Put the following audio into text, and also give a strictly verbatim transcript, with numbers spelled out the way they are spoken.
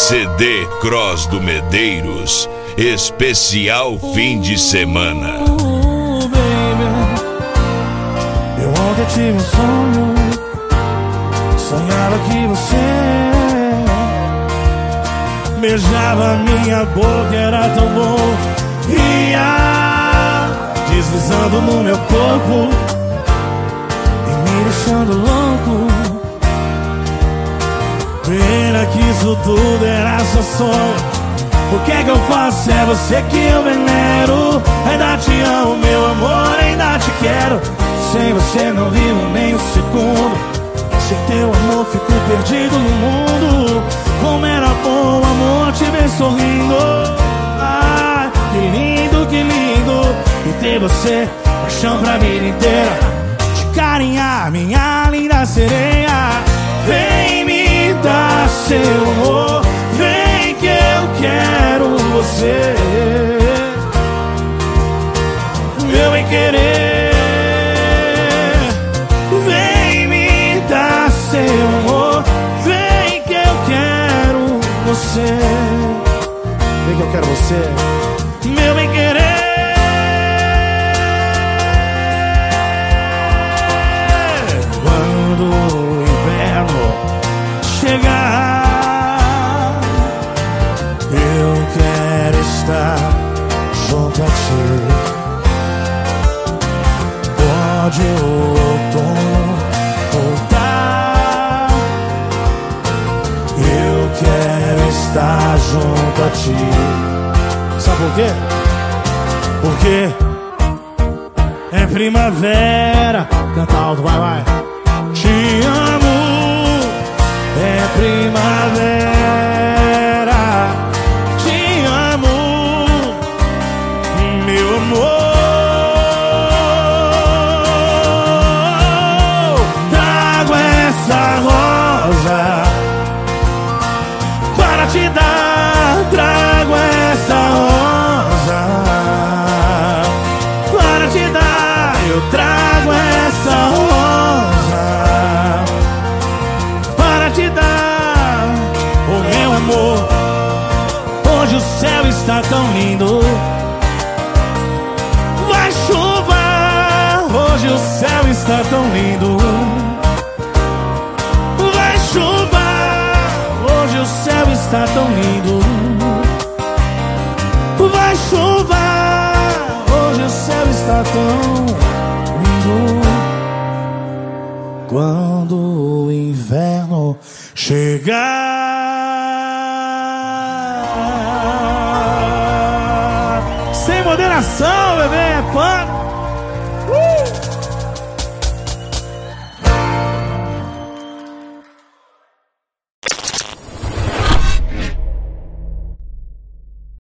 C D Cross do Medeiros, especial fim de semana. Oh, baby, eu ontem tive um sonho, sonhava que você beijava minha boca, era tão bom. Ia deslizando no meu corpo e me deixando louco. Pena que isso tudo era só sonho. O que é que eu faço? É você que eu venero. Ainda te amo, meu amor, ainda te quero. Sem você não vivo nem um segundo. Sem teu amor fico perdido no mundo. Como era bom, amor, te ver sorrindo. Ah, que lindo, que lindo. E ter você, paixão pra vida inteira. Te carinhar, minha linda sereia. Vem me dar seu amor. Vem que eu quero você. Meu bem querer. Vem me dar seu amor. Vem que eu quero você. Vem que eu quero você. Meu bem querer. Quando o inverno chegar, eu quero estar junto a ti. Pode o outono voltar, eu quero estar junto a ti. Sabe por quê? Porque é primavera. Canta alto, vai, vai. Te amo. É primavera. Te amo, meu amor. Trago essa rosa para te dar. Trago essa rosa para te dar. Eu trago essa rosa para te dar, oh meu amor. Hoje o céu está tão lindo. Vai chover. Hoje o céu está tão lindo. Vai chover. Hoje o céu está tão lindo. Vai chover. Hoje o céu está tão lindo. Quando o inverno chegar. Sem moderação, bebê, é pano.